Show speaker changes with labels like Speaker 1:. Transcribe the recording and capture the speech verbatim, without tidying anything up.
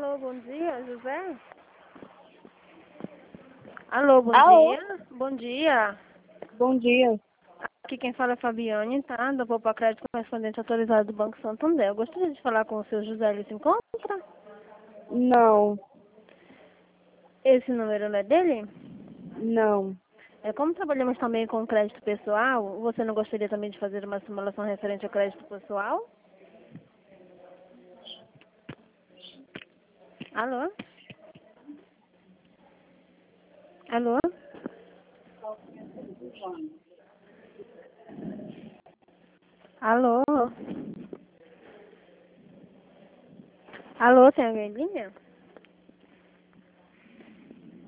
Speaker 1: Alô, bom dia, José? Alô, bom
Speaker 2: Alô,
Speaker 1: dia. Bom dia.
Speaker 2: bom dia.
Speaker 1: Aqui quem fala é Fabiane, tá? Da Poupa Crédito Correspondente Autorizado do Banco Santander. Eu gostaria de falar com o seu José, ele se encontra?
Speaker 2: Não,
Speaker 1: Esse número não é dele?
Speaker 2: não.
Speaker 1: É, como trabalhamos também com crédito pessoal, você não gostaria também de fazer uma simulação referente ao crédito pessoal? Alô? Alô? Alô? Alô, tem alguém em linha?